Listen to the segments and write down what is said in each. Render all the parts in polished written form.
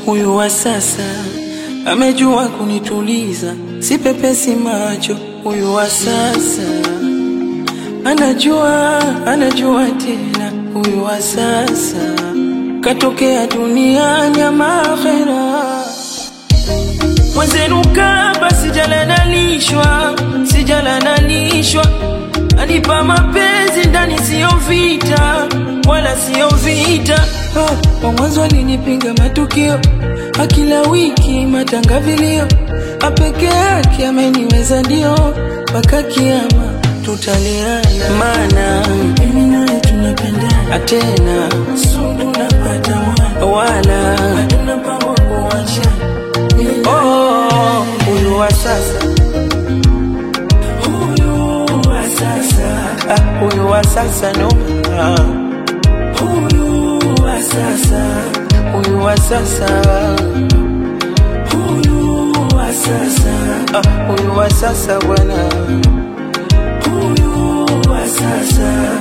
Huyu wa sasa amejua kunituliza, si pepesi macho. Huyu wa sasa anajua tena. Huyu wa sasa katokea dunia nyama akhera. Mwenzenu kaba sijalanalishwa, anipa mapenzi ndani sio vita, wala sio vita. Kwa mwanzo alinipinga matukio, akila wiki matangavilio, apeke yake ameniweza ndio, mpaka kiama tutaliana. Maana mimi naye tunapendana tena, sundu napata mwana, wala hatuna mpango kuachana. Huyu wa sasa, huyu wa sasa, huyu wa sasa no. Huyu wa sasa, huyu wa sasa, huyu wa sasa, huyu wa sasa bwana, huyu wa sasa.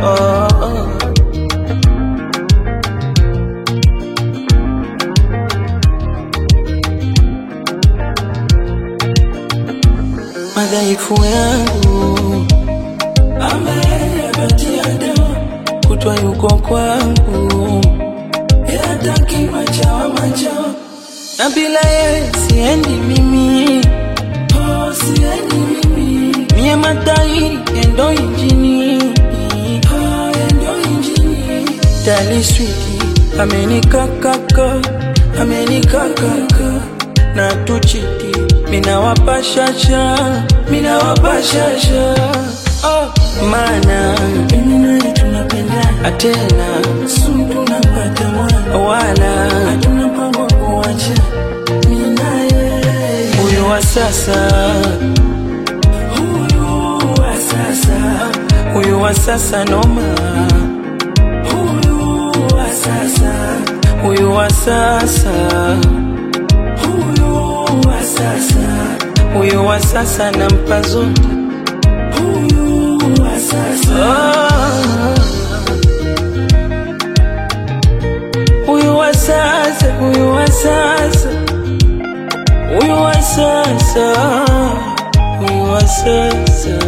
Madhaifu yangu ameyapatia dawa, kutwa yuko kwangu, yataki machawa, na bila yeye siendi mimi. Siendi mimi, mie matairi endo injini, endo injini. Dali sweetie amenikakaka, na tuchiti mina wapashasha. Maana mimi naye tunapendana tena, sundu napata mwana, wala hatuna mpango kuachana. Mimi naye huyu wa sasa, huyu wa sasa, huyu wa sasa noma. Huyu wa sasa, huyu wa sasa, huyu wa sasa, huyu wa sasa nampa zote. Huyu wa sasa, huyu wa sasa, huyu wa sasa, huyu wa sasa, huyu wa sasa.